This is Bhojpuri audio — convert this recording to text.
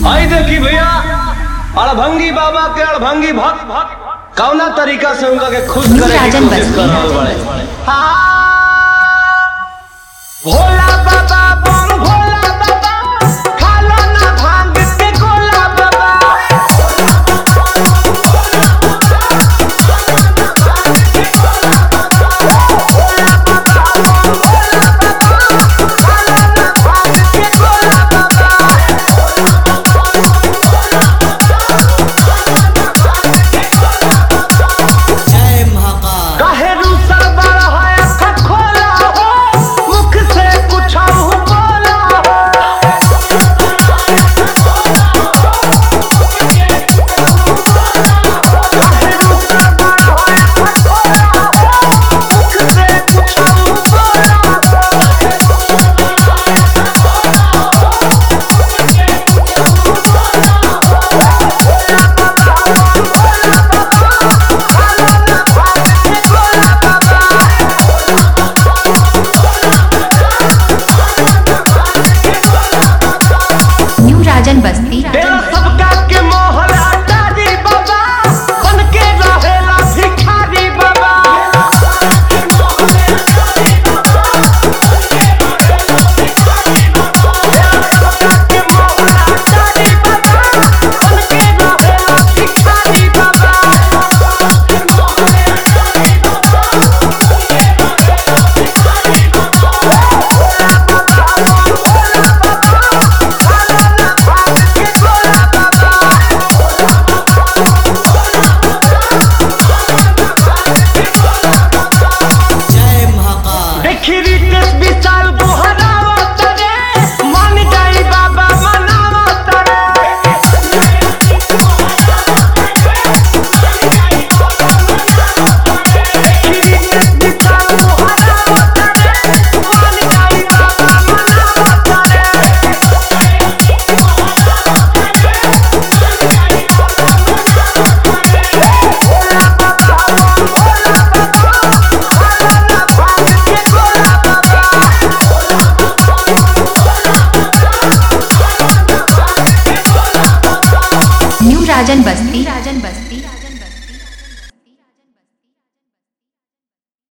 आई देखी भैया अड़भंगी बाबा के अड़भंगी भक्त कौना तरीका से उनका के खुश करे की कोशिश कर रहल बाड़े। भोला बाबा बम भोला बाबा खालो ना भांग के गोला बाबा। बस्ती सबका के मोहर अटारी बाबा बन के रहेला भिखारी बाबा। सबका के मोहर अटारी बाबा बन के रहेला भिखारी बाबा। राजन बस्ती।